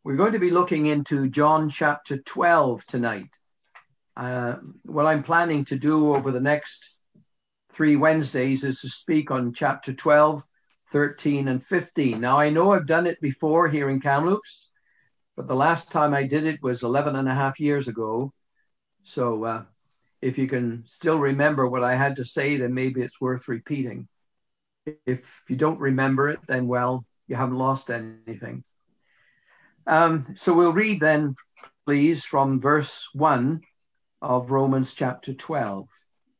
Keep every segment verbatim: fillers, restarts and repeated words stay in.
We're going to be looking into John chapter twelve tonight. Uh, what I'm planning to do over the next three Wednesdays is to speak on chapter twelve, thirteen, and fifteen. Now, I know I've done it before here in Kamloops, but the last time I did it was eleven and a half years ago. So uh, if you can still remember what I had to say, then maybe it's worth repeating. If you don't remember it, then, well, you haven't lost anything. Um, so we'll read then, please, from verse one of Romans chapter twelve.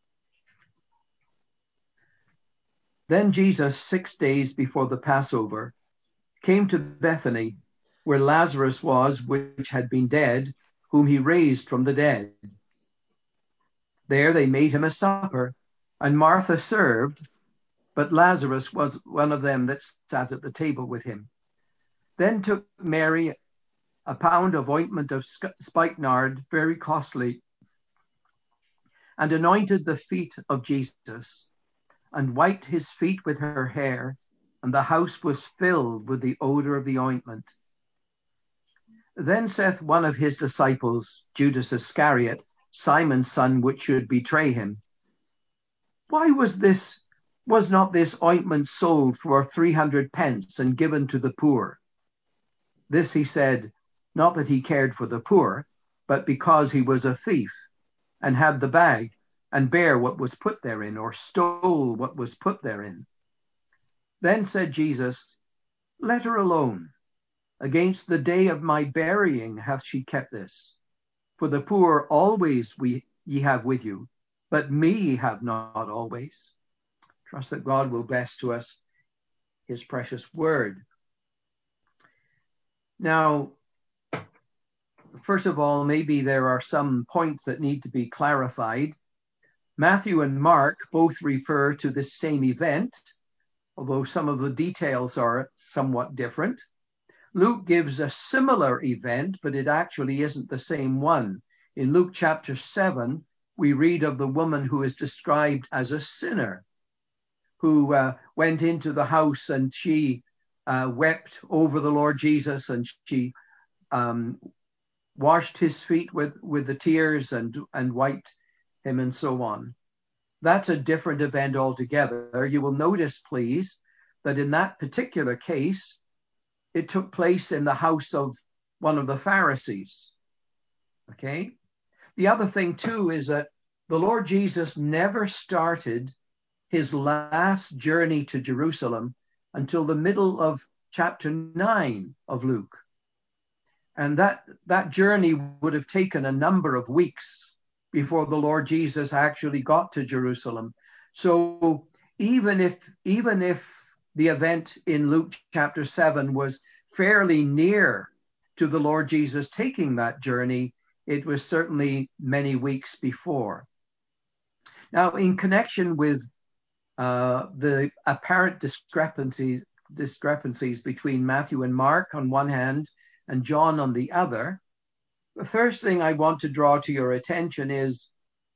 Then Jesus, six days before the Passover, came to Bethany, where Lazarus was, which had been dead, whom he raised from the dead. There they made him a supper, and Martha served, but Lazarus was one of them that sat at the table with him. Then took Mary a pound of ointment of spikenard, very costly, and anointed the feet of Jesus, and wiped his feet with her hair, and the house was filled with the odor of the ointment. Then saith one of his disciples, Judas Iscariot, Simon's son, which should betray him, Why was this, was not this ointment sold for three hundred pence and given to the poor? This he said, not that he cared for the poor, but because he was a thief, and had the bag, and bare what was put therein, or stole what was put therein. Then said Jesus, Let her alone. Against the day of my burying hath she kept this. For the poor always we ye have with you, but me ye have not always. Trust that God will bless to us his precious word. Now, first of all, maybe there are some points that need to be clarified. Matthew and Mark both refer to this same event, although some of the details are somewhat different. Luke gives a similar event, but it actually isn't the same one. In Luke chapter seven, we read of the woman who is described as a sinner, who uh, went into the house and she uh, wept over the Lord Jesus, and she um, washed his feet with, with the tears and, and wiped him and so on. That's a different event altogether. You will notice, please, that in that particular case, it took place in the house of one of the Pharisees. Okay? The other thing, too, is that the Lord Jesus never started his last journey to Jerusalem until the middle of chapter nine of Luke. And that, that journey would have taken a number of weeks before the Lord Jesus actually got to Jerusalem. So even if, even if the event in Luke chapter seven was fairly near to the Lord Jesus taking that journey, it was certainly many weeks before. Now, in connection with uh, the apparent discrepancies, discrepancies between Matthew and Mark on one hand and John on the other, the first thing I want to draw to your attention is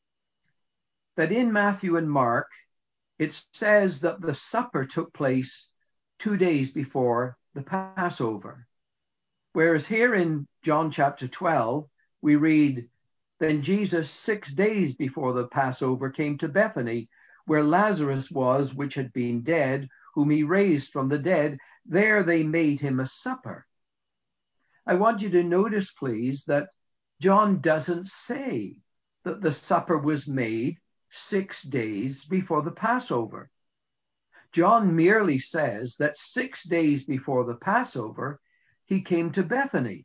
that in Matthew and Mark, it says that the supper took place two days before the Passover. Whereas here in John chapter twelve, we read, Then Jesus, six days before the Passover, came to Bethany, where Lazarus was, which had been dead, whom he raised from the dead. There they made him a supper. I want you to notice, please, that John doesn't say that the supper was made six days before the Passover. John merely says that six days before the Passover, he came to Bethany.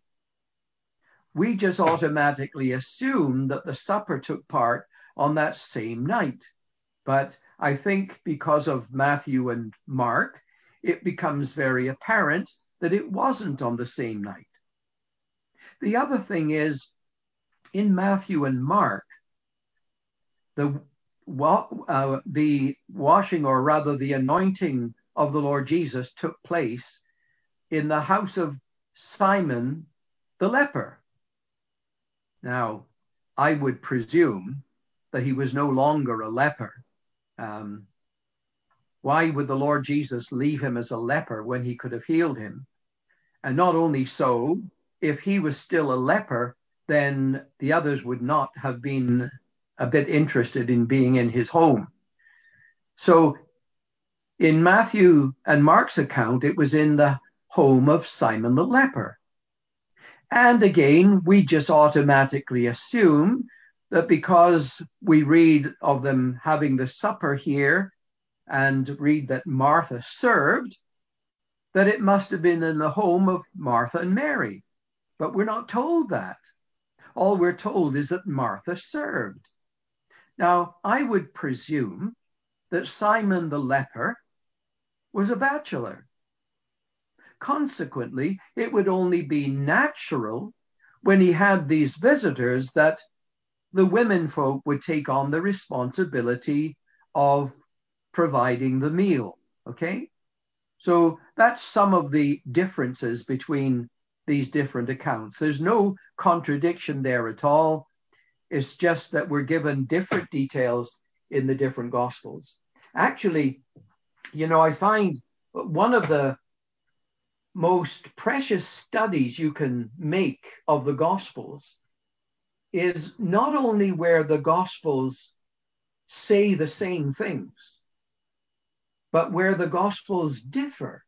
We just automatically assume that the supper took part on that same night. But I think because of Matthew and Mark, it becomes very apparent that it wasn't on the same night. The other thing is, in Matthew and Mark, the, uh, the washing, or rather the anointing of the Lord Jesus took place in the house of Simon the leper. Now, I would presume that he was no longer a leper. Um, why would the Lord Jesus leave him as a leper when he could have healed him? And not only so, if he was still a leper, then the others would not have been a bit interested in being in his home. So in Matthew and Mark's account, it was in the home of Simon the leper. And again, we just automatically assume that because we read of them having the supper here and read that Martha served, that it must have been in the home of Martha and Mary. But we're not told that. All we're told is that Martha served. Now, I would presume that Simon the leper was a bachelor. Consequently, it would only be natural when he had these visitors that the women folk would take on the responsibility of providing the meal, okay? So that's some of the differences between these different accounts. There's no contradiction there at all. It's just that we're given different details in the different Gospels. Actually, you know, I find one of the most precious studies you can make of the Gospels is not only where the Gospels say the same things, but where the Gospels differ.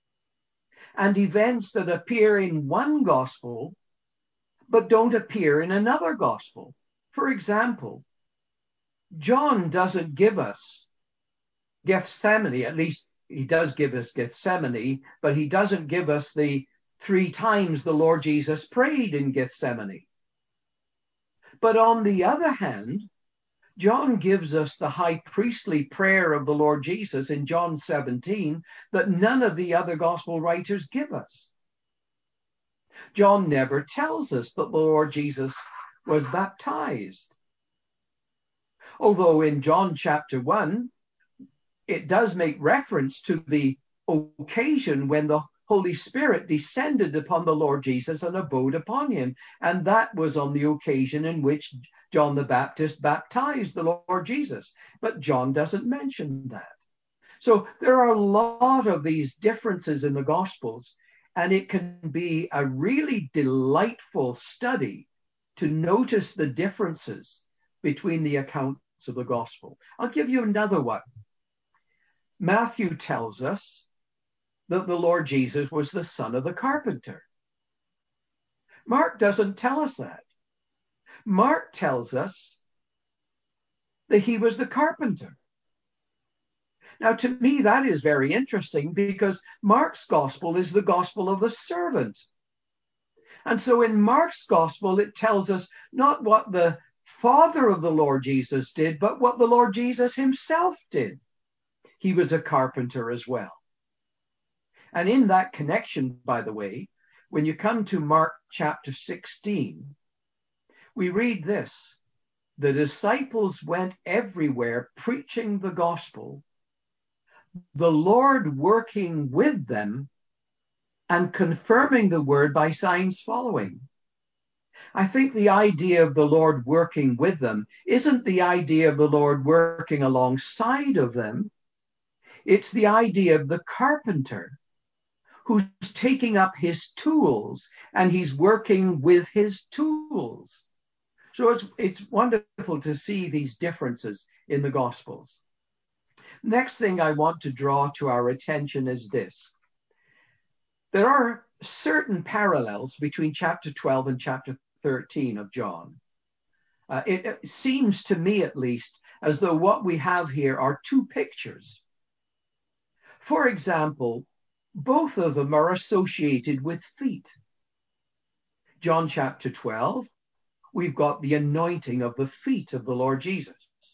And events that appear in one Gospel but don't appear in another Gospel. For example, John doesn't give us Gethsemane, at least he does give us Gethsemane, but he doesn't give us the three times the Lord Jesus prayed in Gethsemane. But on the other hand, John gives us the high priestly prayer of the Lord Jesus in John seventeen that none of the other gospel writers give us. John never tells us that the Lord Jesus was baptized. Although in John chapter one, it does make reference to the occasion when the Holy Spirit descended upon the Lord Jesus and abode upon him. And that was on the occasion in which John the Baptist baptized the Lord Jesus. But John doesn't mention that. So there are a lot of these differences in the Gospels, and it can be a really delightful study to notice the differences between the accounts of the Gospel. I'll give you another one. Matthew tells us that the Lord Jesus was the son of the carpenter. Mark doesn't tell us that. Mark tells us that he was the carpenter. Now, to me, that is very interesting because Mark's gospel is the gospel of the servant. And so in Mark's gospel, it tells us not what the father of the Lord Jesus did, but what the Lord Jesus himself did. He was a carpenter as well. And in that connection, by the way, when you come to Mark chapter sixteen, we read this: the disciples went everywhere preaching the gospel, the Lord working with them and confirming the word by signs following. I think the idea of the Lord working with them isn't the idea of the Lord working alongside of them. It's the idea of the carpenter who's taking up his tools and he's working with his tools. So it's, it's wonderful to see these differences in the Gospels. Next thing I want to draw to our attention is this. There are certain parallels between chapter twelve and chapter thirteen of John. Uh, it, it seems to me, at least, as though what we have here are two pictures. For example, both of them are associated with feet. John chapter twelve, we've got the anointing of the feet of the Lord Jesus.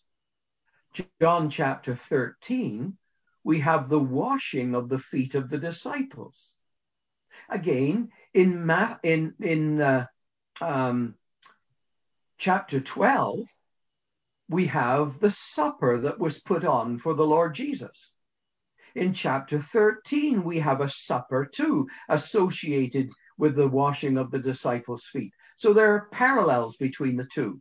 John chapter thirteen, we have the washing of the feet of the disciples. Again, in Ma- in in uh, um, chapter twelve, we have the supper that was put on for the Lord Jesus. In chapter thirteen, we have a supper too, associated with the washing of the disciples' feet. So there are parallels between the two.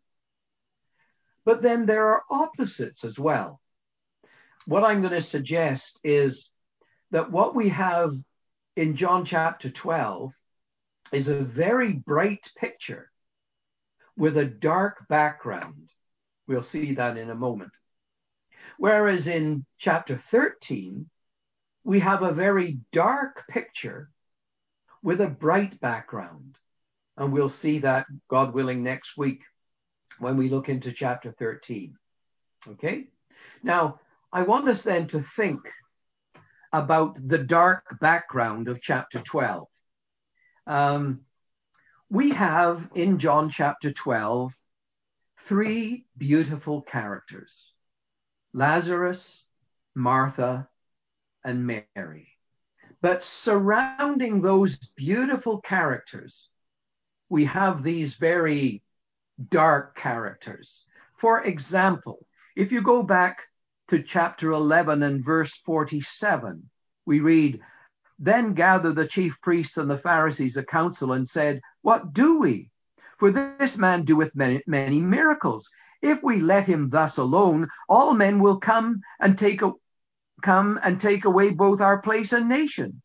But then there are opposites as well. What I'm going to suggest is that what we have in John chapter twelve is a very bright picture with a dark background. We'll see that in a moment. Whereas in chapter thirteen, we have a very dark picture with a bright background. And we'll see that, God willing, next week when we look into chapter thirteen. Okay? Now, I want us then to think about the dark background of chapter twelve. Um, we have in John chapter twelve three beautiful characters: Lazarus, Martha, and Mary. But surrounding those beautiful characters, we have these very dark characters. For example, if you go back to chapter eleven and verse forty-seven, we read, "Then gathered the chief priests and the Pharisees a council and said, 'What do we? For this man doeth many, many miracles. If we let him thus alone, all men will come and take a, come and take away both our place and nation.'"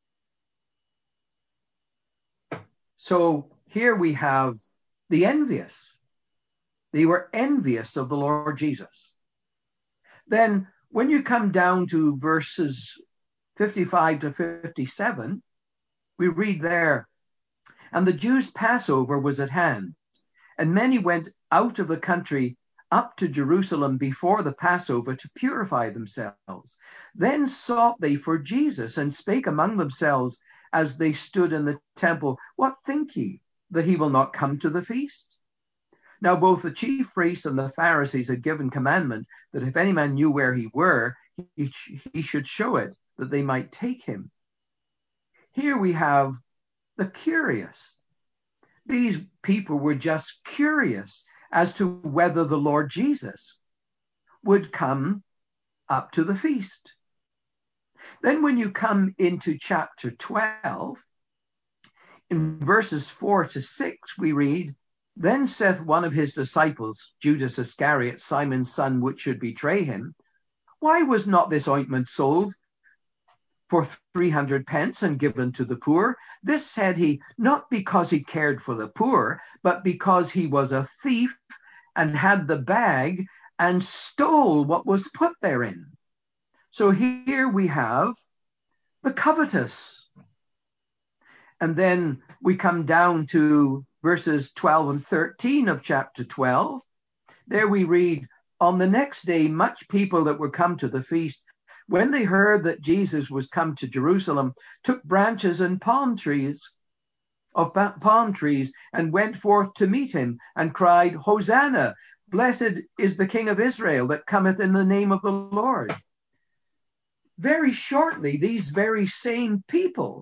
So here we have the envious. They were envious of the Lord Jesus. Then when you come down to verses fifty-five to fifty-seven, we read there, "And the Jews' Passover was at hand, and many went out of the country up to Jerusalem before the Passover to purify themselves. Then sought they for Jesus, and spake among themselves as they stood in the temple, 'What think ye, that he will not come to the feast?' Now both the chief priests and the Pharisees had given commandment that if any man knew where he were, he, he should show it, that they might take him." Here we have the curious. These people were just curious as to whether the Lord Jesus would come up to the feast. Then when you come into chapter twelve, in verses four to six, we read, "Then saith one of his disciples, Judas Iscariot, Simon's son, which should betray him, Why was not this ointment sold for three hundred pence and given to the poor? This said he, not because he cared for the poor, but because he was a thief and had the bag and stole what was put therein." So here we have the covetous. And then we come down to verses twelve and thirteen of chapter twelve. There we read, "On the next day, much people that were come to the feast, when they heard that Jesus was come to Jerusalem, took branches and palm trees of palm trees and went forth to meet him and cried, 'Hosanna, blessed is the King of Israel that cometh in the name of the Lord.'" Very shortly, these very same people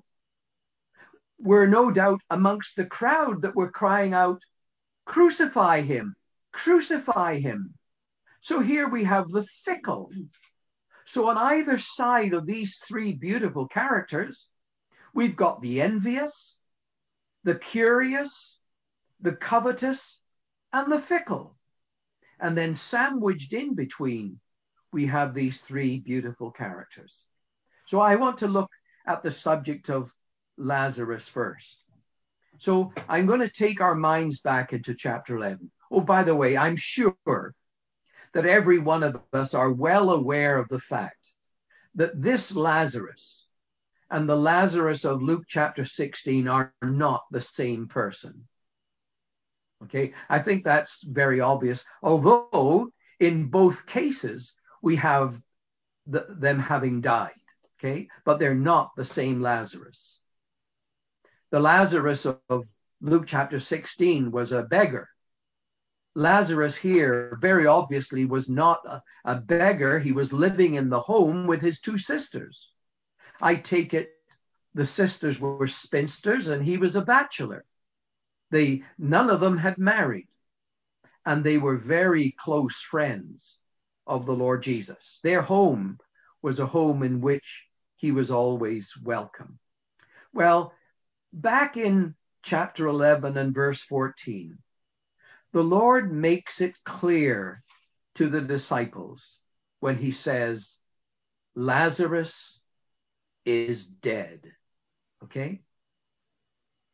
were no doubt amongst the crowd that were crying out, "Crucify him, crucify him." So here we have the fickle. So on either side of these three beautiful characters, we've got the envious, the curious, the covetous, and the fickle. And then sandwiched in between, we have these three beautiful characters. So I want to look at the subject of Lazarus first. So I'm going to take our minds back into chapter eleven. Oh, by the way, I'm sure that every one of us are well aware of the fact that this Lazarus and the Lazarus of Luke chapter sixteen are not the same person. Okay, I think that's very obvious, although in both cases we have the, them having died, okay, but they're not the same Lazarus. The Lazarus of Luke chapter sixteen was a beggar. Lazarus here very obviously was not a, a beggar. He was living in the home with his two sisters. I take it the sisters were spinsters and he was a bachelor. They, none of them had married, and they were very close friends of the Lord Jesus. Their home was a home in which he was always welcome. Well, back in chapter eleven and verse fourteen, the Lord makes it clear to the disciples when he says, "Lazarus is dead." Okay?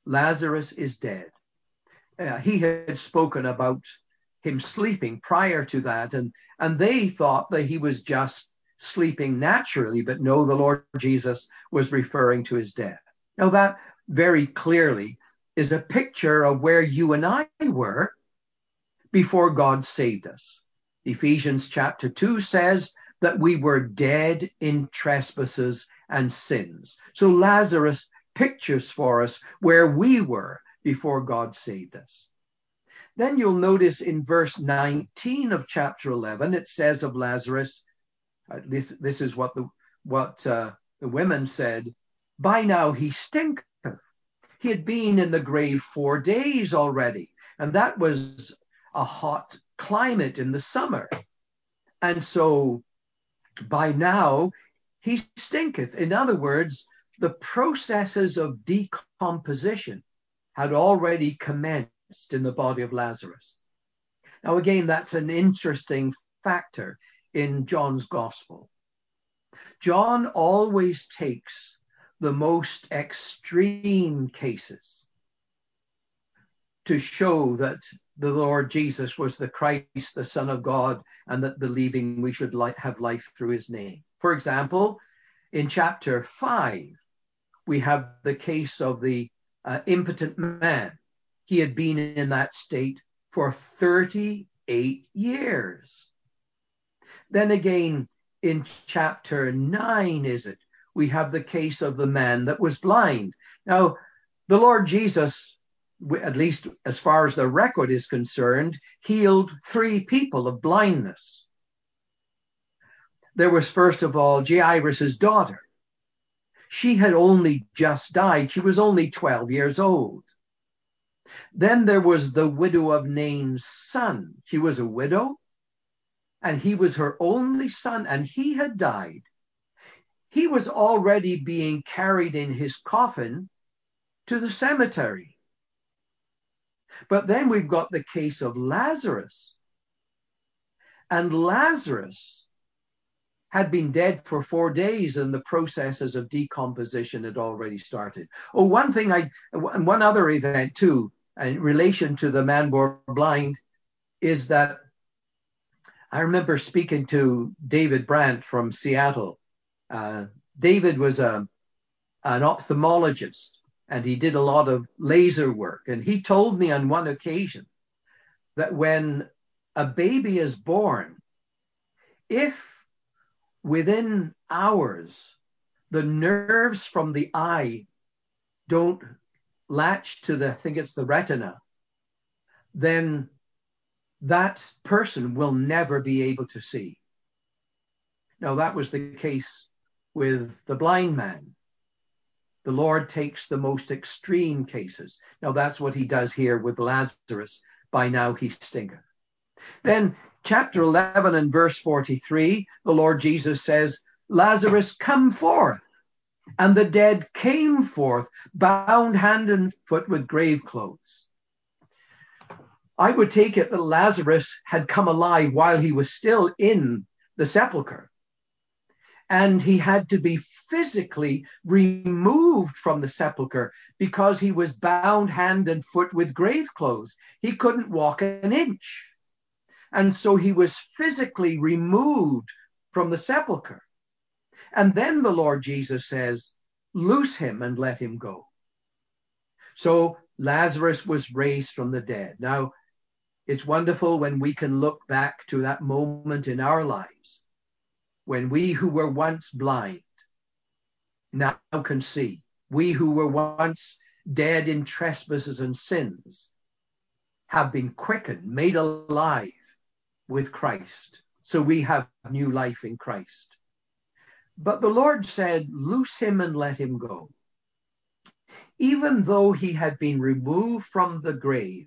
Lazarus is dead. Uh, he had spoken about him sleeping prior to that, and, and they thought that he was just sleeping naturally, but no, the Lord Jesus was referring to his death. Now that very clearly is a picture of where you and I were before God saved us. Ephesians chapter two says that we were dead in trespasses and sins. So Lazarus pictures for us where we were before God saved us. Then you'll notice in verse nineteen of chapter eleven, it says of Lazarus, at least this is what the what uh, the women said, by now he stinketh. He had been in the grave four days already, and that was a hot climate in the summer. And so by now he stinketh. In other words, the processes of decomposition had already commenced in the body of Lazarus. Now, again, that's an interesting factor in John's gospel. John always takes the most extreme cases to show that the Lord Jesus was the Christ, the Son of God, and that believing we should have life through his name. For example, in chapter five, we have the case of the uh, impotent man. He had been in that state for thirty-eight years. Then again, in chapter nine, is it, we have the case of the man that was blind. Now, the Lord Jesus, at least as far as the record is concerned, healed three people of blindness. There was, first of all, Jairus' daughter. She had only just died. She was only twelve years old. Then there was the widow of Nain's son. She was a widow, and he was her only son, and he had died. He was already being carried in his coffin to the cemetery. But then we've got the case of Lazarus. And Lazarus had been dead for four days and the processes of decomposition had already started. Oh, one thing I, and one other event too, in relation to the man born blind, is that I remember speaking to David Brandt from Seattle. Uh, David was a, an ophthalmologist and he did a lot of laser work. And he told me on one occasion that when a baby is born, if within hours the nerves from the eye don't latch to the, I think it's the retina, then that person will never be able to see. Now, that was the case with the blind man. The Lord takes the most extreme cases. Now, that's what he does here with Lazarus. By now he stinketh. Then chapter eleven and verse forty-three, the Lord Jesus says, Lazarus, come forth. And the dead came forth, bound hand and foot with grave clothes. I would take it that Lazarus had come alive while he was still in the sepulchre. And he had to be physically removed from the sepulchre because he was bound hand and foot with grave clothes. He couldn't walk an inch. And so he was physically removed from the sepulchre. And then the Lord Jesus says, loose him and let him go. So Lazarus was raised from the dead. Now, it's wonderful when we can look back to that moment in our lives when we who were once blind now can see. We who were once dead in trespasses and sins have been quickened, made alive with Christ. So we have new life in Christ. But the Lord said, loose him and let him go. Even though he had been removed from the grave,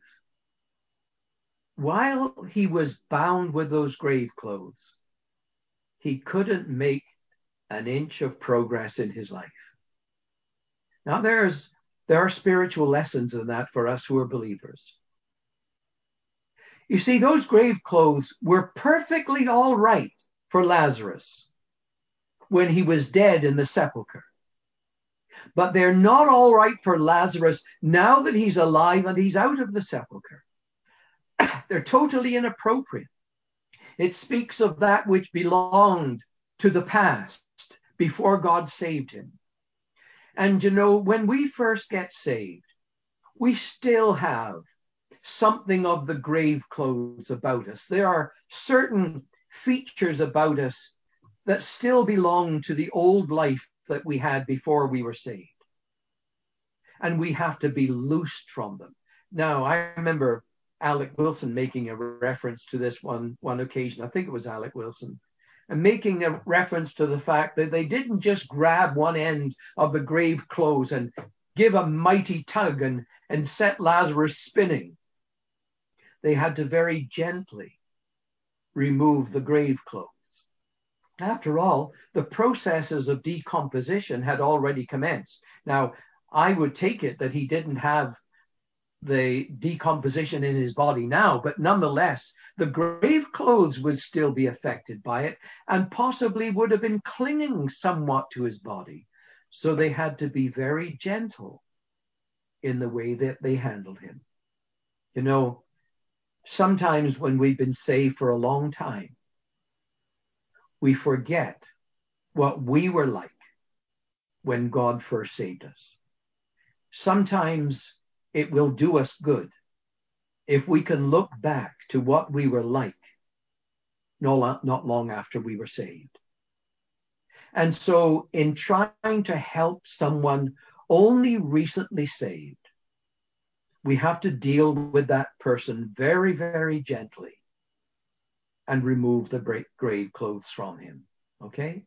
while he was bound with those grave clothes, he couldn't make an inch of progress in his life. Now there's there are spiritual lessons in that for us who are believers. You see, those grave clothes were perfectly all right for Lazarus when he was dead in the sepulchre. But they're not all right for Lazarus now that he's alive and he's out of the sepulchre. They're totally inappropriate. It speaks of that which belonged to the past before God saved him. And you know, when we first get saved, we still have something of the grave clothes about us. There are certain features about us that still belong to the old life that we had before we were saved. And we have to be loosed from them. Now, I remember Alec Wilson making a reference to this one, one occasion. I think it was Alec Wilson. And making a reference to the fact that they didn't just grab one end of the grave clothes and give a mighty tug and, and set Lazarus spinning. They had to very gently remove the grave clothes. After all, the processes of decomposition had already commenced. Now, I would take it that he didn't have the decomposition in his body now, but nonetheless, the grave clothes would still be affected by it and possibly would have been clinging somewhat to his body. So they had to be very gentle in the way that they handled him. You know, sometimes when we've been saved for a long time, we forget what we were like when God first saved us. Sometimes it will do us good if we can look back to what we were like no, not long after we were saved. And so in trying to help someone only recently saved, we have to deal with that person very, very gently and remove the grave clothes from him. Okay?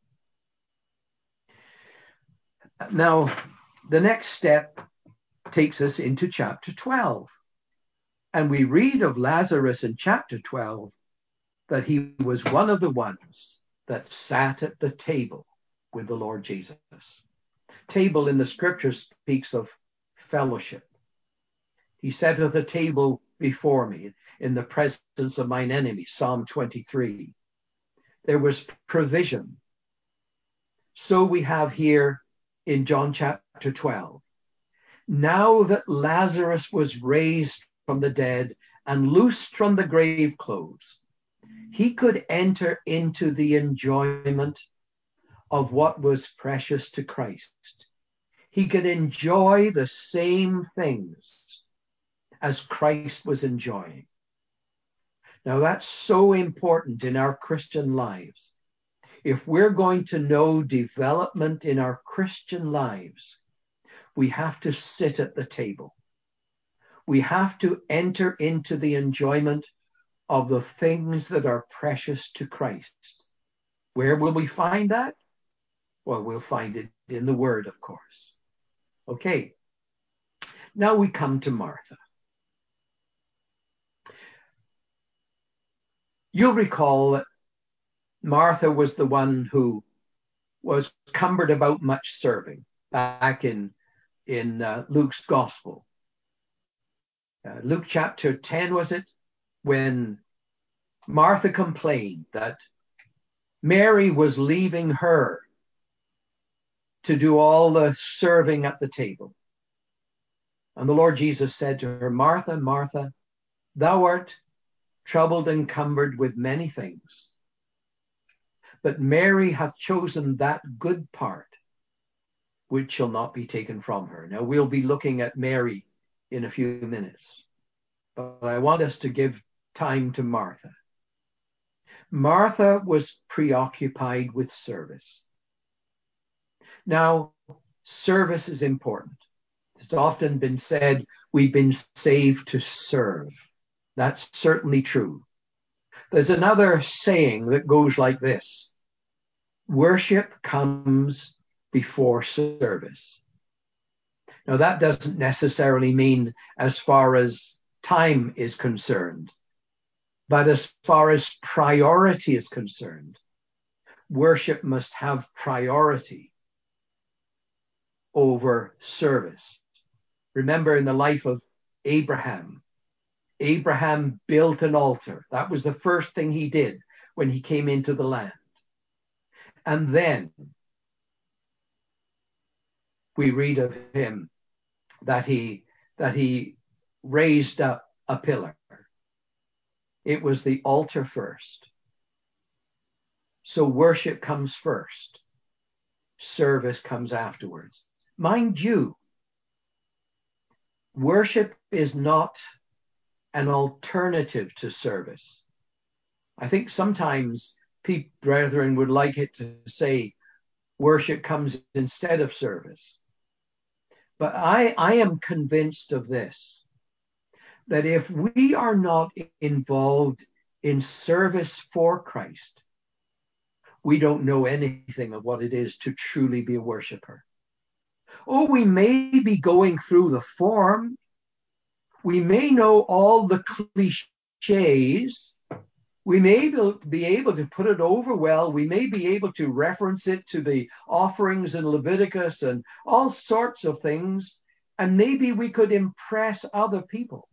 Now, the next step takes us into chapter twelve. And we read of Lazarus in chapter twelve that he was one of the ones that sat at the table with the Lord Jesus. Table in the scripture speaks of fellowship. He sat at the table before me in the presence of mine enemies, Psalm twenty-three. There was provision. So we have here in John chapter twelve. Now that Lazarus was raised from the dead and loosed from the grave clothes, he could enter into the enjoyment of what was precious to Christ. He could enjoy the same things as Christ was enjoying. Now that's so important in our Christian lives. If we're going to know development in our Christian lives, we have to sit at the table. We have to enter into the enjoyment of the things that are precious to Christ. Where will we find that? Well, we'll find it in the Word, of course. Okay. Now we come to Martha. You'll recall that Martha was the one who was cumbered about much serving back in, in uh, Luke's Gospel. Uh, Luke chapter ten, was it? When Martha complained that Mary was leaving her to do all the serving at the table. And the Lord Jesus said to her, Martha, Martha, thou art troubled and cumbered with many things, but Mary hath chosen that good part which shall not be taken from her. Now we'll be looking at Mary in a few minutes, but I want us to give time to Martha. Martha was preoccupied with service. Now, service is important. It's often been said we've been saved to serve. That's certainly true. There's another saying that goes like this: worship comes before service. Now, that doesn't necessarily mean as far as time is concerned, but as far as priority is concerned, worship must have priority over service. Remember in the life of Abraham, Abraham built an altar. That was the first thing he did when he came into the land. And then, we read of him that he, that he raised up a pillar. It was the altar first. So worship comes first. Service comes afterwards. Mind you, worship is not an alternative to service. I think sometimes people, brethren, would like it to say worship comes instead of service. But I, I am convinced of this, that if we are not involved in service for Christ, we don't know anything of what it is to truly be a worshiper. Oh, we may be going through the form. We may know all the cliches. We may be able to put it over well. We may be able to reference it to the offerings in Leviticus and all sorts of things. And maybe we could impress other people.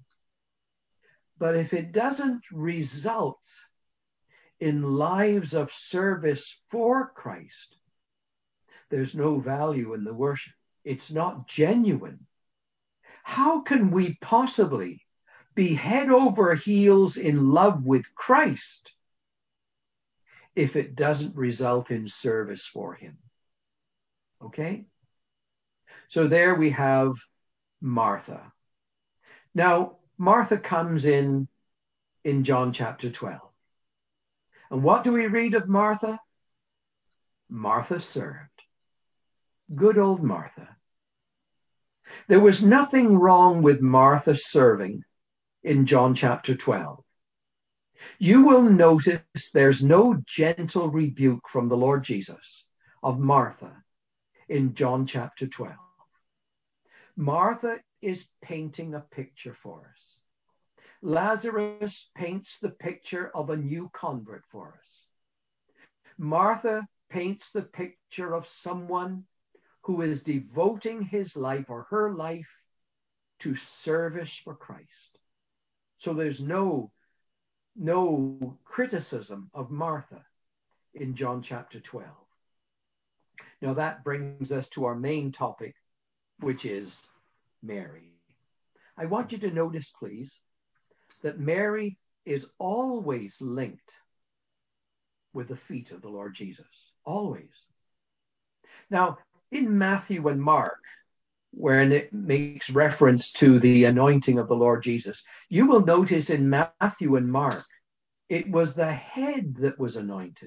But if it doesn't result in lives of service for Christ, there's no value in the worship. It's not genuine. How can we possibly be head over heels in love with Christ if it doesn't result in service for him? Okay? So there we have Martha. Now, Martha comes in in John chapter twelve. And what do we read of Martha? Martha served. Good old Martha. There was nothing wrong with Martha serving in John chapter twelve. You will notice there's no gentle rebuke from the Lord Jesus of Martha in John chapter twelve. Martha is painting a picture for us. Lazarus paints the picture of a new convert for us. Martha paints the picture of someone who is devoting his life or her life to service for Christ. So there's no, no criticism of Martha in John chapter twelve. Now that brings us to our main topic, which is Mary. I want you to notice, please, that Mary is always linked with the feet of the Lord Jesus. Always. Now, in Matthew and Mark, when it makes reference to the anointing of the Lord Jesus, you will notice in Matthew and Mark, it was the head that was anointed.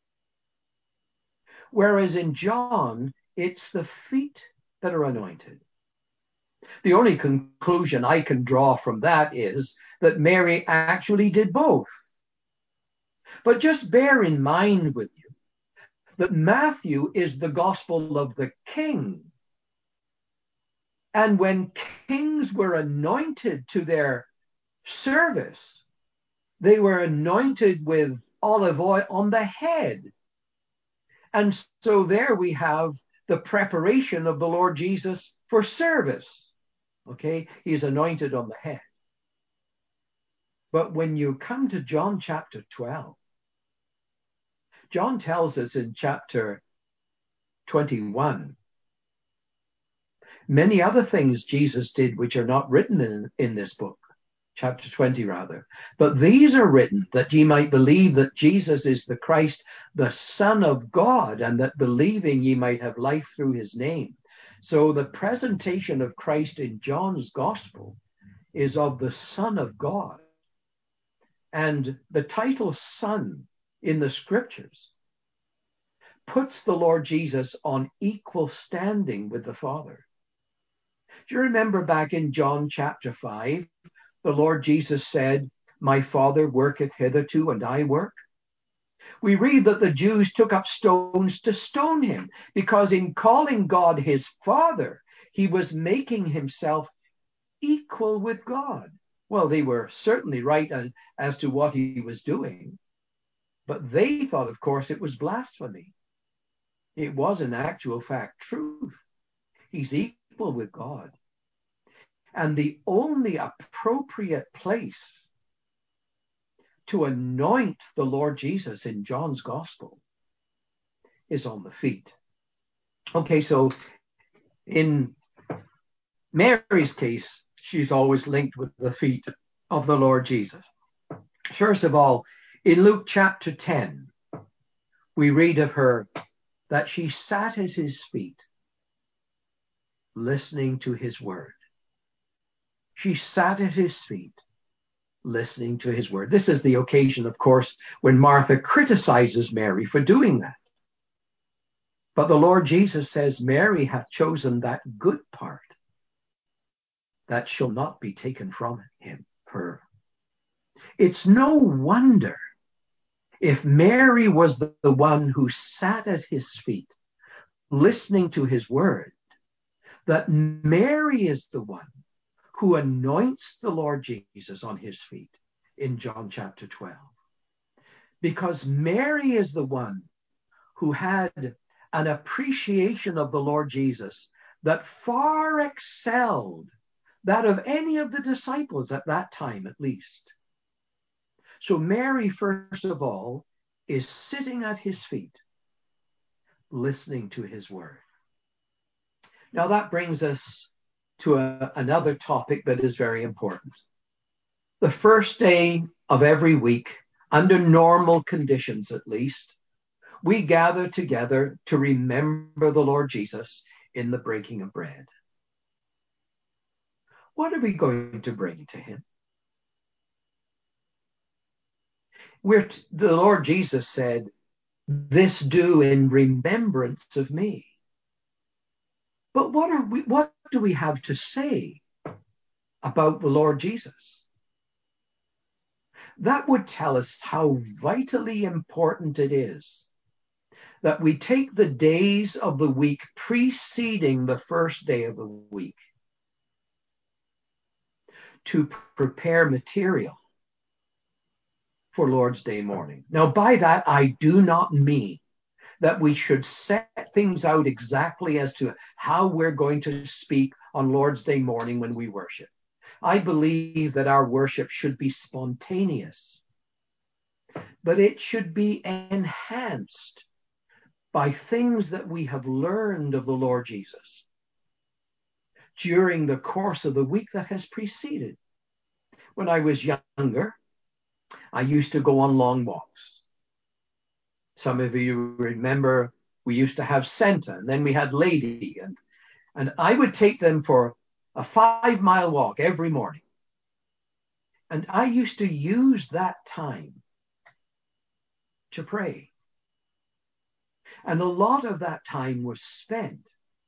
Whereas in John, it's the feet that are anointed. The only conclusion I can draw from that is that Mary actually did both. But just bear in mind with you that Matthew is the gospel of the king. And when kings were anointed to their service, they were anointed with olive oil on the head. And so there we have the preparation of the Lord Jesus for service. Okay, he's anointed on the head. But when you come to John chapter twelve, John tells us in chapter twenty-one, many other things Jesus did which are not written in, in this book, chapter twenty rather. But these are written that ye might believe that Jesus is the Christ, the Son of God, and that believing ye might have life through his name. So the presentation of Christ in John's gospel is of the Son of God. And the title Son in the scriptures puts the Lord Jesus on equal standing with the Father. Do you remember back in John chapter five, the Lord Jesus said, my Father worketh hitherto and I work? We read that the Jews took up stones to stone him because in calling God his Father, he was making himself equal with God. Well, they were certainly right as to what he was doing, but they thought, of course, it was blasphemy. It was in actual fact truth. He's equal with God. And the only appropriate place to anoint the Lord Jesus in John's gospel is on the feet. Okay, so In Mary's case, she's always linked with the feet of the Lord Jesus. First of all, in Luke chapter ten, we read of her that she sat at his feet, listening to his word. She sat at his feet, listening to his word. This is the occasion, of course, when Martha criticizes Mary for doing that. But the Lord Jesus says, Mary hath chosen that good part that shall not be taken from him, her. It's no wonder if Mary was the, the one who sat at his feet, listening to his word, that Mary is the one who anoints the Lord Jesus on his feet in John chapter twelve. Because Mary is the one who had an appreciation of the Lord Jesus that far excelled that of any of the disciples at that time, at least. So Mary, first of all, is sitting at his feet, listening to his word. Now that brings us to a, another topic that is very important. The first day of every week, under normal conditions at least, we gather together to remember the Lord Jesus in the breaking of bread. What are we going to bring to him? We're t- the Lord Jesus said, "This do in remembrance of me." But what are we? What do we have to say about the Lord Jesus? That would tell us how vitally important it is that we take the days of the week preceding the first day of the week to prepare material for Lord's Day morning. Now, by that, I do not mean that we should set things out exactly as to how we're going to speak on Lord's Day morning when we worship. I believe that our worship should be spontaneous, but it should be enhanced by things that we have learned of the Lord Jesus during the course of the week that has preceded. When I was younger, I used to go on long walks. Some of you remember we used to have Santa, and then we had Lady, and, and I would take them for a five-mile walk every morning. And I used to use that time to pray. And a lot of that time was spent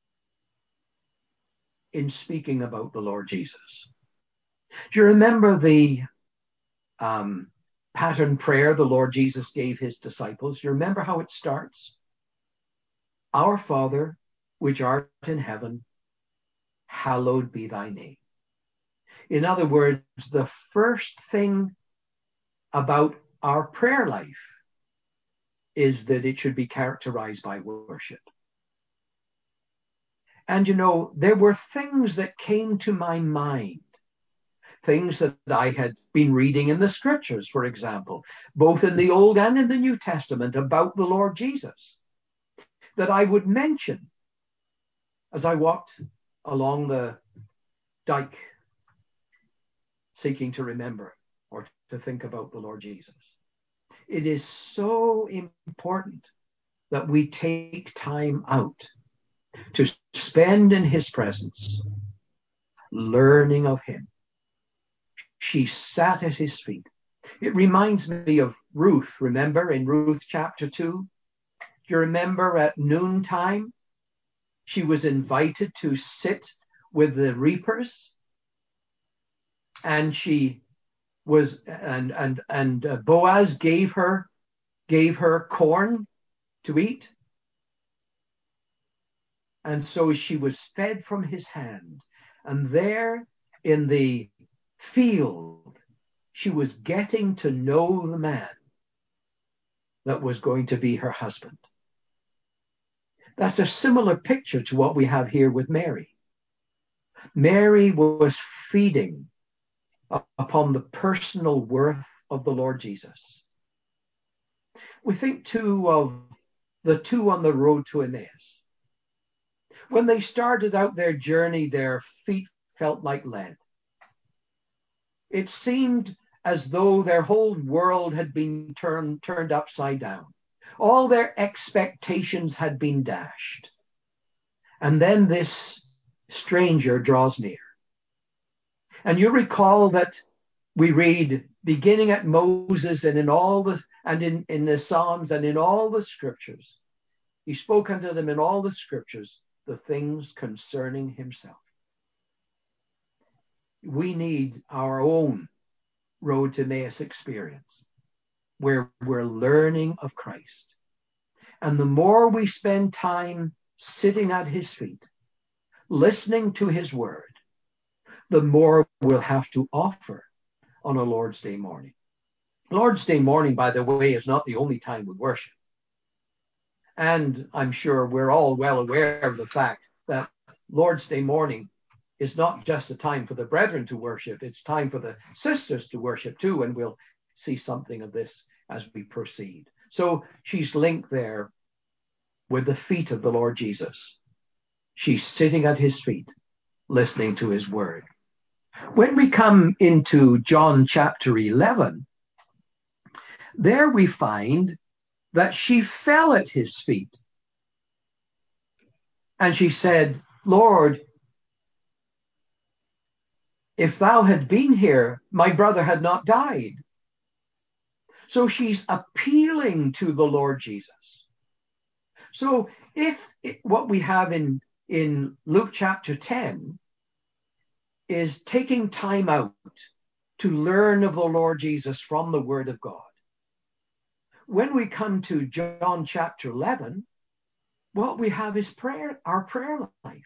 in speaking about the Lord Jesus. Do you remember the um, pattern prayer the Lord Jesus gave his disciples? Do you remember how it starts? Our Father, which art in heaven, hallowed be thy name. In other words, the first thing about our prayer life is that it should be characterized by worship. And you know, there were things that came to my mind, things that I had been reading in the scriptures, for example, both in the Old and in the New Testament about the Lord Jesus, that I would mention as I walked along the dike seeking to remember or to think about the Lord Jesus. It is so important that we take time out to spend in his presence, learning of him. She sat at his feet. It reminds me of Ruth, remember, in Ruth chapter two? Do you remember at noontime, she was invited to sit with the reapers, and she was, and and and uh, Boaz gave her gave her corn to eat, and so she was fed from his hand. And there in the field, she was getting to know the man that was going to be her husband. That's a similar picture to what we have here with Mary. Mary was feeding upon the personal worth of the Lord Jesus. We think too of the two on the road to Emmaus. When they started out their journey, their feet felt like lead. It seemed as though their whole world had been turned, turned upside down. All their expectations had been dashed. And then this stranger draws near. And you recall that we read, beginning at Moses and in all the and in, in the Psalms and in all the scriptures, he spoke unto them in all the scriptures the things concerning himself. We need our own Road to Emmaus experience where we're learning of Christ. And the more we spend time sitting at his feet, listening to his word, the more we'll have to offer on a Lord's Day morning. Lord's Day morning, by the way, is not the only time we worship. And I'm sure we're all well aware of the fact that Lord's Day morning is not just a time for the brethren to worship, it's time for the sisters to worship too, and we'll see something of this as we proceed. So she's linked there with the feet of the Lord Jesus. She's sitting at his feet, listening to his word. When we come into John chapter eleven, there we find that she fell at his feet. And she said, Lord, if thou had been here, my brother had not died. So she's appealing to the Lord Jesus. So if what we have in, in Luke chapter ten is taking time out to learn of the Lord Jesus from the word of God, when we come to John chapter eleven, what we have is prayer, our prayer life.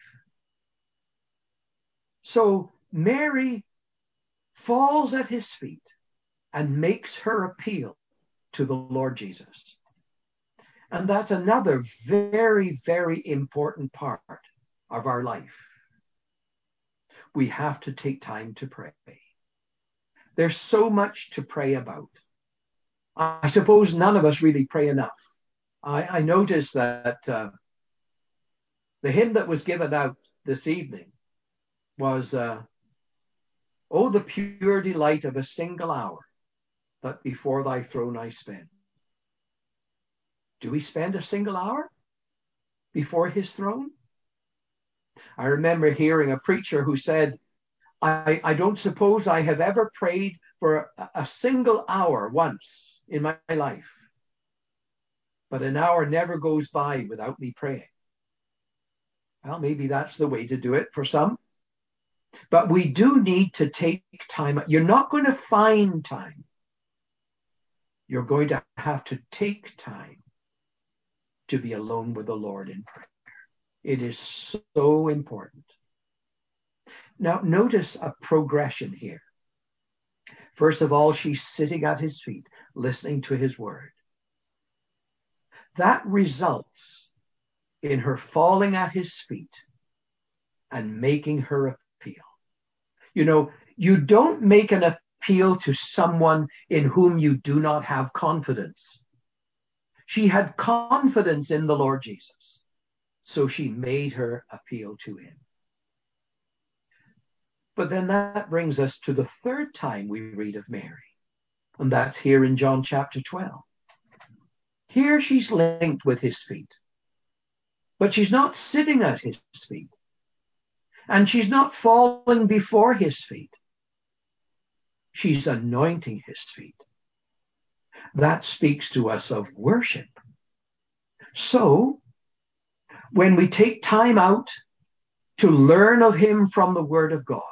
So Mary falls at his feet and makes her appeal to the Lord Jesus. And that's another very, very important part of our life. We have to take time to pray. There's so much to pray about. I suppose none of us really pray enough. I, I noticed that uh, the hymn that was given out this evening was, uh, Oh, the pure delight of a single hour that before thy throne I spend. Do we spend a single hour before his throne? I remember hearing a preacher who said, I, I don't suppose I have ever prayed for a, a single hour once in my life, but an hour never goes by without me praying. Well, maybe that's the way to do it for some. But we do need to take time. You're not going to find time. You're going to have to take time to be alone with the Lord in prayer. It is so important. Now, notice a progression here. First of all, she's sitting at his feet, listening to his word. That results in her falling at his feet and making her appeal. You know, you don't make an appeal to someone in whom you do not have confidence. She had confidence in the Lord Jesus, so she made her appeal to him. But then that brings us to the third time we read of Mary, and that's here in John chapter twelve. Here she's linked with his feet, but she's not sitting at his feet, and she's not falling before his feet. She's anointing his feet. That speaks to us of worship. So, when we take time out to learn of him from the word of God,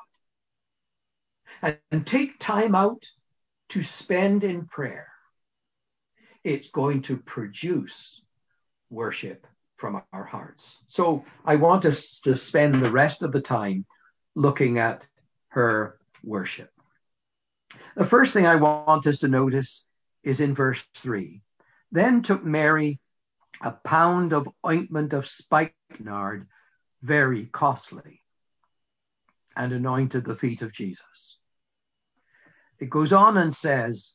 and take time out to spend in prayer, it's going to produce worship from our hearts. So I want us to spend the rest of the time looking at her worship. The first thing I want us to notice is in verse three. Then took Mary a pound of ointment of spikenard, very costly, and anointed the feet of Jesus. It goes on and says,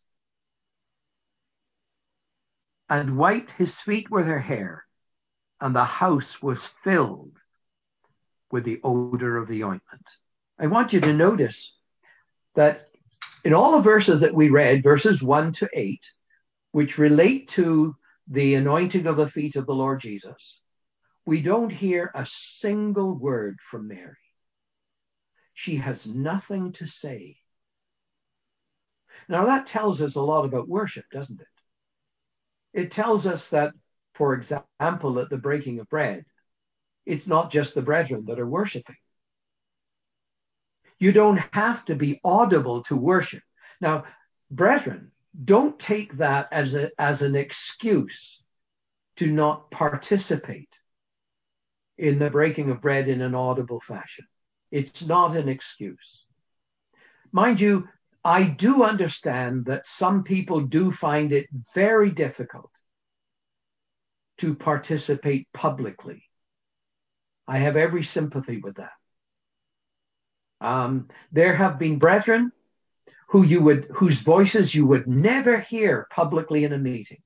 and wiped his feet with her hair, and the house was filled with the odor of the ointment. I want you to notice that in all the verses that we read, verses one to eight, which relate to the anointing of the feet of the Lord Jesus, we don't hear a single word from Mary. She has nothing to say. Now that tells us a lot about worship, doesn't it? It tells us that, for example, at the breaking of bread, it's not just the brethren that are worshiping. You don't have to be audible to worship. Now, brethren, don't take that as a, as an excuse to not participate in the breaking of bread in an audible fashion. It's not an excuse. Mind you, I do understand that some people do find it very difficult to participate publicly. I have every sympathy with that. Um, there have been brethren who you would, whose voices you would never hear publicly in a meeting.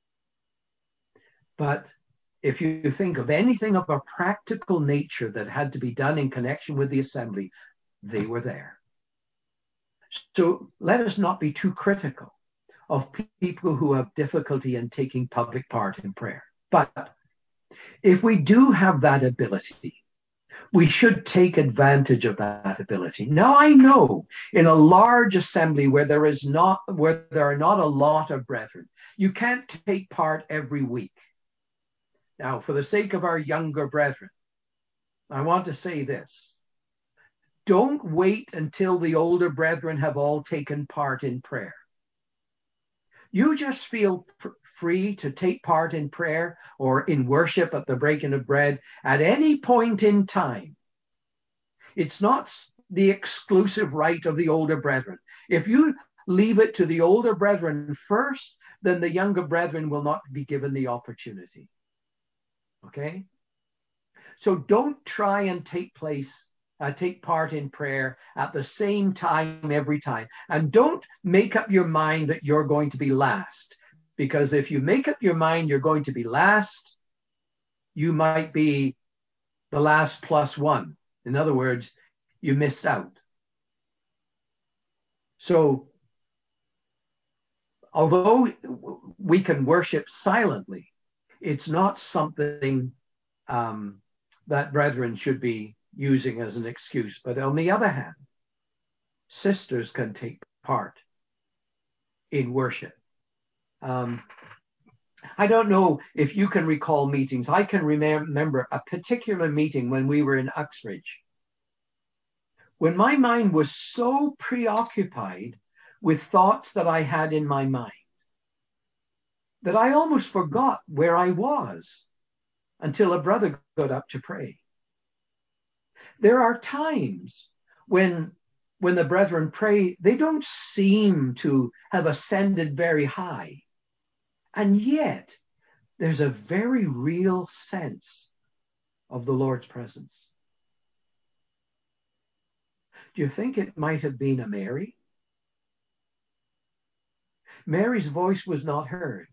But if you think of anything of a practical nature that had to be done in connection with the assembly, they were there. So let us not be too critical of people who have difficulty in taking public part in prayer. But if we do have that ability, we should take advantage of that ability. Now, I know in a large assembly where there is not, where there are not a lot of brethren, you can't take part every week. Now, for the sake of our younger brethren, I want to say this. Don't wait until the older brethren have all taken part in prayer. You just feel pr- free to take part in prayer or in worship at the breaking of bread at any point in time. It's not the exclusive right of the older brethren. If you leave it to the older brethren first, then the younger brethren will not be given the opportunity. Okay? So don't try and take place, uh, take part in prayer at the same time every time. And don't make up your mind that you're going to be last. Because if you make up your mind you're going to be last, you might be the last plus one. In other words, you missed out. So, although we can worship silently, it's not something um, that brethren should be using as an excuse. But on the other hand, sisters can take part in worship. Um, I don't know if you can recall meetings. I can remember a particular meeting when we were in Uxbridge, when my mind was so preoccupied with thoughts that I had in my mind that I almost forgot where I was until a brother got up to pray. There are times when, when the brethren pray, they don't seem to have ascended very high. And yet, there's a very real sense of the Lord's presence. Do you think it might have been a Mary? Mary's voice was not heard,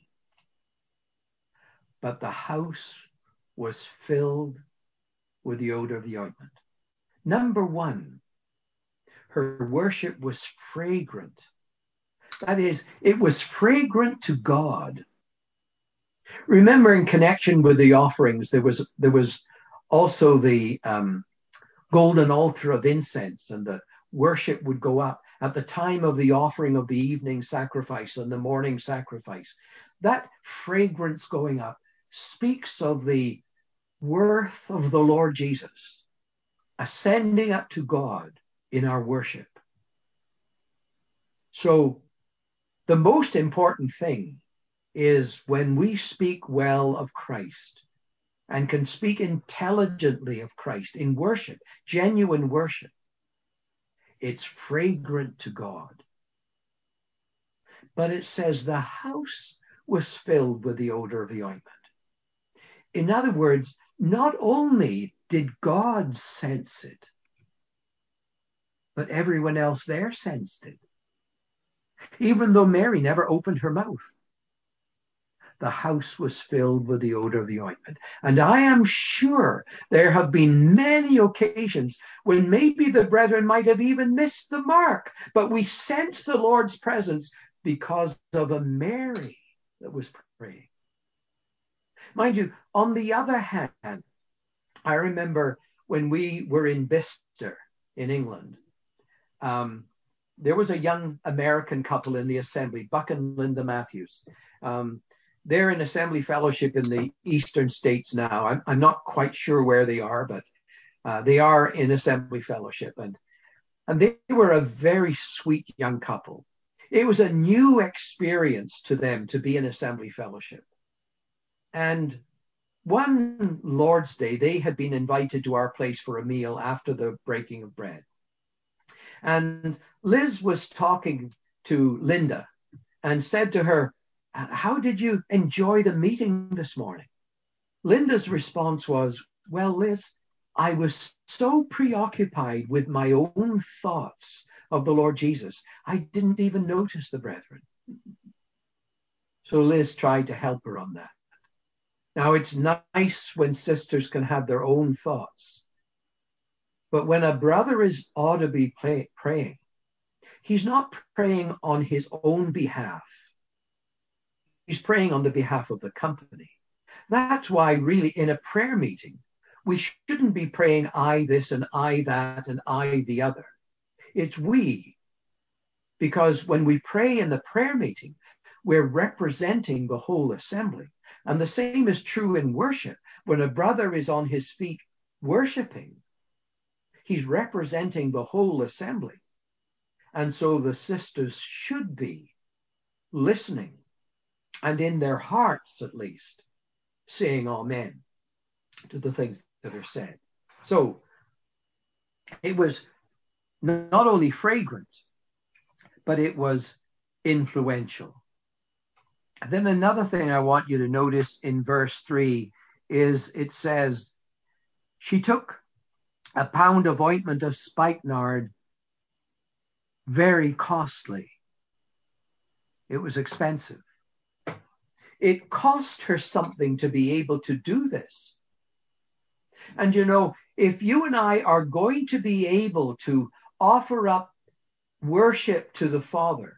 but the house was filled with the odor of the ointment. Number one, her worship was fragrant. That is, it was fragrant to God. Remember, in connection with the offerings, there was there was also the um, golden altar of incense, and the worship would go up at the time of the offering of the evening sacrifice and the morning sacrifice. That fragrance going up speaks of the worth of the Lord Jesus ascending up to God in our worship. So the most important thing is when we speak well of Christ and can speak intelligently of Christ in worship, genuine worship, it's fragrant to God. But it says the house was filled with the odor of the ointment. In other words, not only did God sense it, but everyone else there sensed it. Even though Mary never opened her mouth. the house was filled with the odor of the ointment. And I am sure there have been many occasions when maybe the brethren might have even missed the mark, but we sense the Lord's presence because of a Mary that was praying. Mind you, on the other hand, I remember when we were in Bicester in England, um, there was a young American couple in the assembly, Buck and Linda Matthews. Um, they're in assembly fellowship in the eastern states now. I'm, I'm not quite sure where they are, but uh, they are in assembly fellowship. And, and they were a very sweet young couple. It was a new experience to them to be in assembly fellowship. And one Lord's Day, they had been invited to our place for a meal after the breaking of bread. And Liz was talking to Linda and said to her, how did you enjoy the meeting this morning? Linda's response was, well, Liz, I was so preoccupied with my own thoughts of the Lord Jesus, I didn't even notice the brethren. So Liz tried to help her on that. Now, it's nice when sisters can have their own thoughts. But when a brother is audibly pray, praying, he's not praying on his own behalf. He's praying on the behalf of the company. That's why really in a prayer meeting, we shouldn't be praying I this and I that and I the other. It's we. Because when we pray in the prayer meeting, we're representing the whole assembly. And the same is true in worship. When a brother is on his feet worshiping, he's representing the whole assembly. And so the sisters should be listening and in their hearts, at least, saying amen to the things that are said. So it was not only fragrant, but it was influential. Then another thing I want you to notice in verse three is it says, she took a pound of ointment of spikenard, very costly. It was expensive. It cost her something to be able to do this. And you know, if you and I are going to be able to offer up worship to the Father,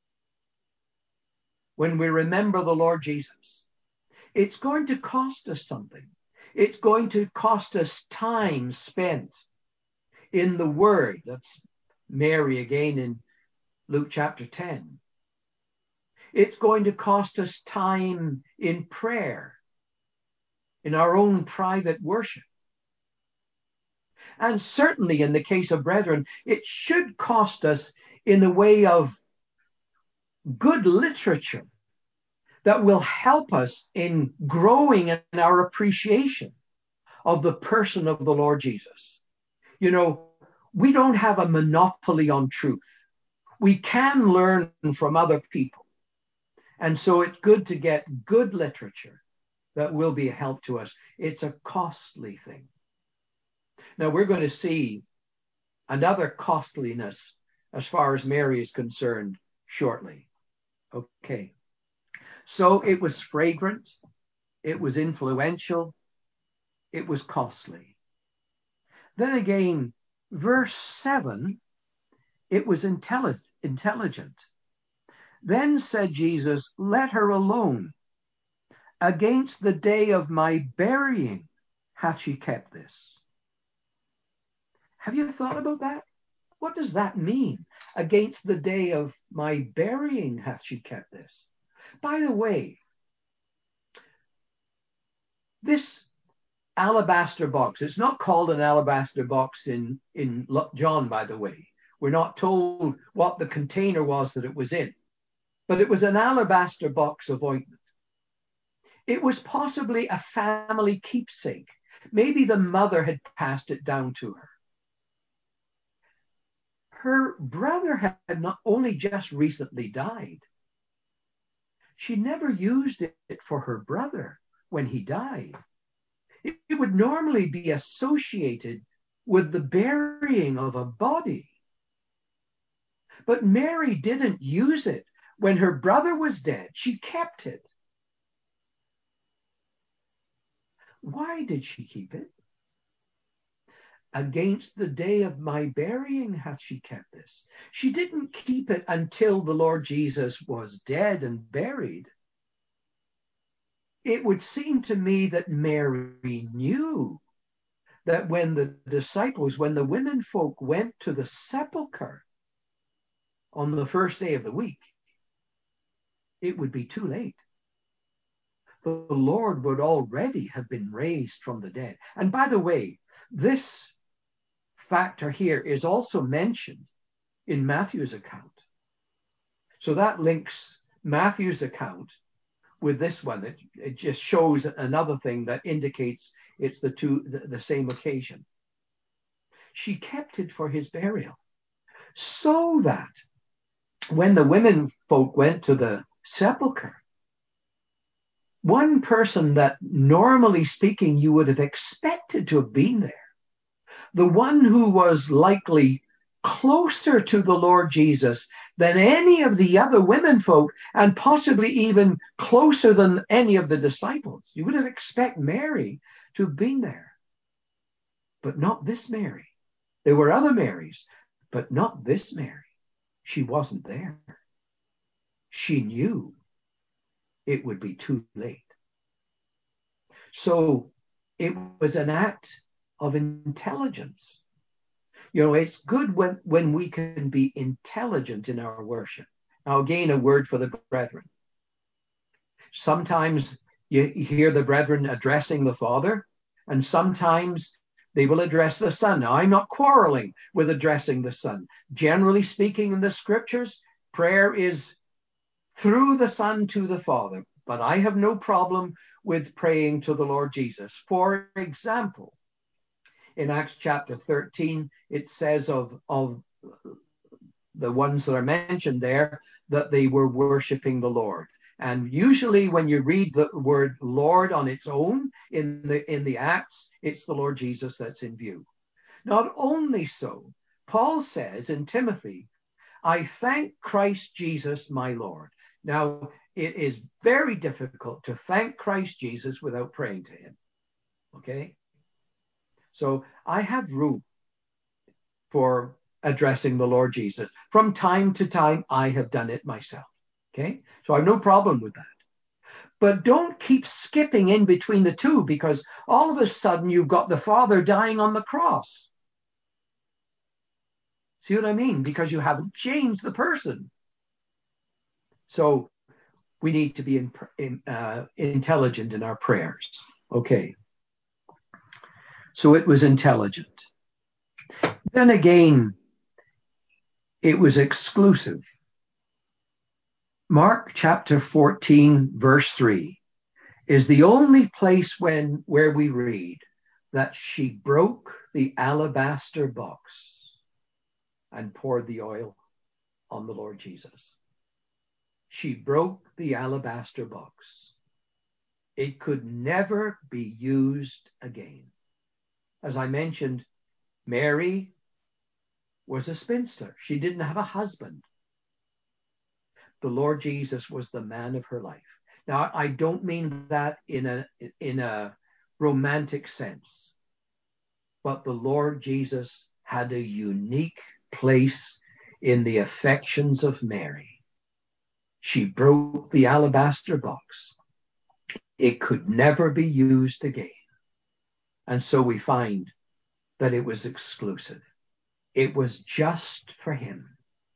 when we remember the Lord Jesus, it's going to cost us something. It's going to cost us time spent in the Word. That's Mary again in Luke chapter ten. It's going to cost us time in prayer, in our own private worship. And certainly in the case of brethren, it should cost us in the way of good literature that will help us in growing in our appreciation of the person of the Lord Jesus. You know, we don't have a monopoly on truth. We can learn from other people. And so it's good to get good literature that will be a help to us. It's a costly thing. Now we're going to see another costliness as far as Mary is concerned shortly. Okay. So it was fragrant, it was influential, it was costly. Then again, verse seven, it was intelli- intelligent. Then said Jesus, let her alone. Against the day of my burying hath she kept this. Have you thought about that? What does that mean? Against the day of my burying hath she kept this. By the way, this alabaster box, it's not called an alabaster box in, in John, by the way. We're not told what the container was that it was in, but it was an alabaster box of ointment. It was possibly a family keepsake. Maybe the mother had passed it down to her. Her brother had not only just recently died. She never used it for her brother when he died. It would normally be associated with the burying of a body. But Mary didn't use it when her brother was dead. She kept it. Why did she keep it? Against the day of my burying hath she kept this. She didn't keep it until the Lord Jesus was dead and buried. It would seem to me that Mary knew that when the disciples, when the women folk went to the sepulchre on the first day of the week, it would be too late. The Lord would already have been raised from the dead. And by the way, this factor here is also mentioned in Matthew's account. So that links Matthew's account with this one. It, it just shows another thing that indicates it's the two the, the same occasion. She kept it for his burial, so that when the women folk went to the sepulchre, one person that normally speaking you would have expected to have been there, the one who was likely closer to the Lord Jesus than any of the other women folk, and possibly even closer than any of the disciples. You would have expected Mary to have been there, but not this Mary. There were other Marys, but not this Mary. She wasn't there. She knew it would be too late. So it was an act of intelligence. You know, it's good when, when we can be intelligent in our worship. Now, again, a word for the brethren. Sometimes you hear the brethren addressing the Father, and sometimes they will address the Son. Now, I'm not quarreling with addressing the Son. Generally speaking, in the scriptures, prayer is through the Son to the Father. But I have no problem with praying to the Lord Jesus. For example, in Acts chapter thirteen, it says of, of the ones that are mentioned there that they were worshiping the Lord. And usually when you read the word Lord on its own in the, in the Acts, it's the Lord Jesus that's in view. Not only so, Paul says in Timothy, I thank Christ Jesus my Lord. Now, it is very difficult to thank Christ Jesus without praying to him. Okay? So I have room for addressing the Lord Jesus. From time to time, I have done it myself. Okay? So I have no problem with that. But don't keep skipping in between the two, because all of a sudden you've got the Father dying on the cross. See what I mean? Because you haven't changed the person. So we need to be in, in, uh, intelligent in our prayers. Okay. So it was intelligent. Then again, it was exclusive. Mark chapter fourteen, verse three, is the only place when where we read that she broke the alabaster box and poured the oil on the Lord Jesus. She broke the alabaster box. It could never be used again. As I mentioned, Mary was a spinster. She didn't have a husband. The Lord Jesus was the man of her life. Now, I don't mean that in a, in a romantic sense, but the Lord Jesus had a unique place in the affections of Mary. She broke the alabaster box. It could never be used again. And so we find that it was exclusive. It was just for him.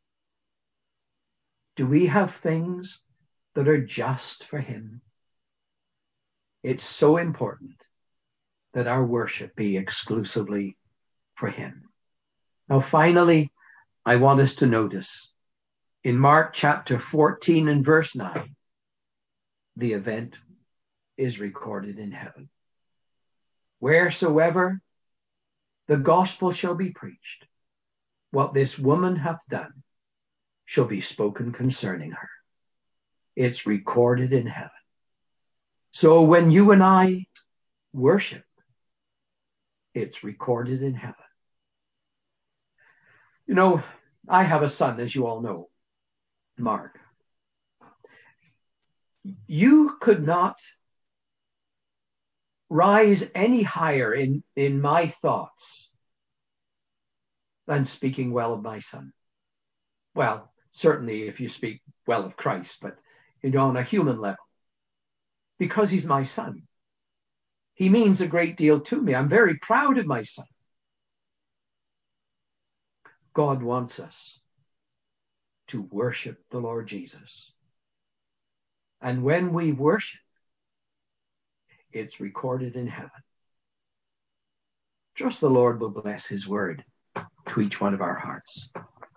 Do we have things that are just for him? It's so important that our worship be exclusively for him. Now, finally, I want us to notice in Mark chapter fourteen and verse nine, the event is recorded in heaven. Wheresoever the gospel shall be preached, what this woman hath done shall be spoken concerning her. It's recorded in heaven. So when you and I worship, it's recorded in heaven. You know, I have a son, as you all know, Mark. You could not rise any higher in, in my thoughts than speaking well of my son. Well, certainly if you speak well of Christ, but you know, on a human level, because he's my son. He means a great deal to me. I'm very proud of my son. God wants us to worship the Lord Jesus. And when we worship, it's recorded in heaven. Trust the Lord will bless his word to each one of our hearts.